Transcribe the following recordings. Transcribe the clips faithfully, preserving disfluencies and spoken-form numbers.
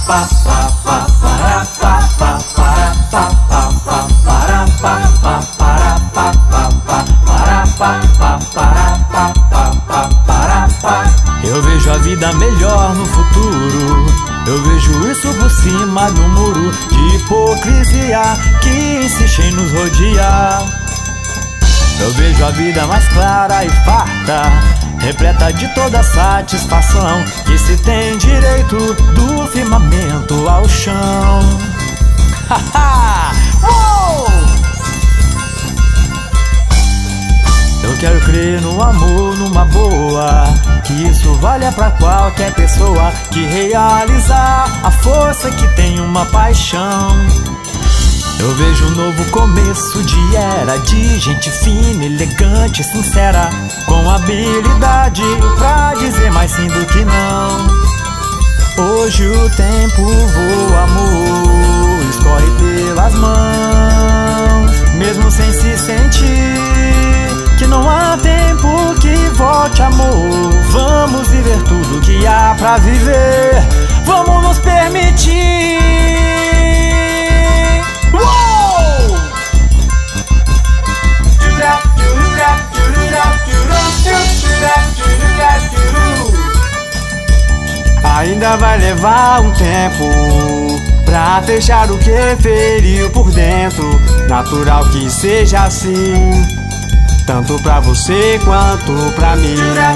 Eu vejo a vida melhor no futuro. Eu vejo isso por cima do muro de hipocrisia que insiste em nos rodear. Eu vejo a vida mais clara e farta, repleta de toda satisfação, que se tem direito do firmamento ao chão. Haha! Eu quero crer no amor, numa boa, que isso valha pra qualquer pessoa que realizar a força que tem uma paixão. Eu vejo um novo começo de era, de gente fina, elegante, sincera, com habilidade pra dizer mais sim do que não. Hoje o tempo voa, amor, escorre pelas mãos, mesmo sem se sentir que não há tempo que volte, amor. Vamos viver tudo que há pra viver, vamos nos permitir. Uou! Ainda vai levar um tempo pra fechar o que feriu por dentro. Natural que seja assim, tanto pra você quanto pra mim.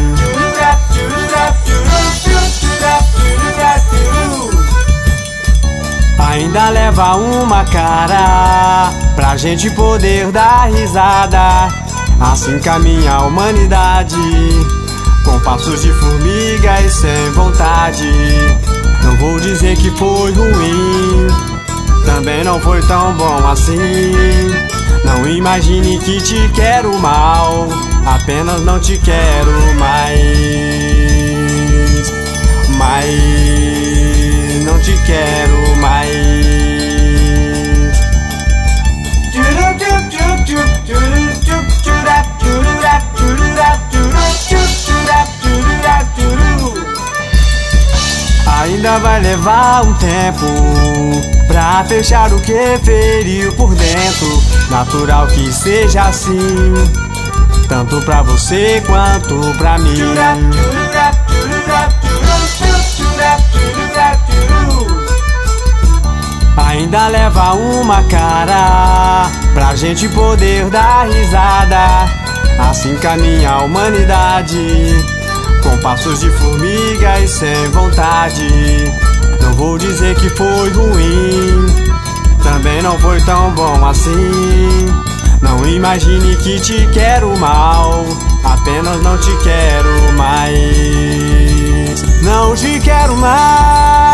Ainda leva uma cara pra gente poder dar risada. Assim caminha a humanidade, com passos de formiga e sem vontade. Não vou dizer que foi ruim, também não foi tão bom assim. Não imagine que te quero mal, apenas não te quero mais. Mas não te quero mais. Ainda vai levar um tempo pra fechar o que feriu por dentro. Natural que seja assim, tanto pra você quanto pra mim. Ainda leva uma cara pra gente poder dar risada. Assim caminha a humanidade, com passos de formiga e sem vontade. Não vou dizer que foi ruim, também não foi tão bom assim. Não imagine que te quero mal, apenas não te quero mais. Não te quero mais.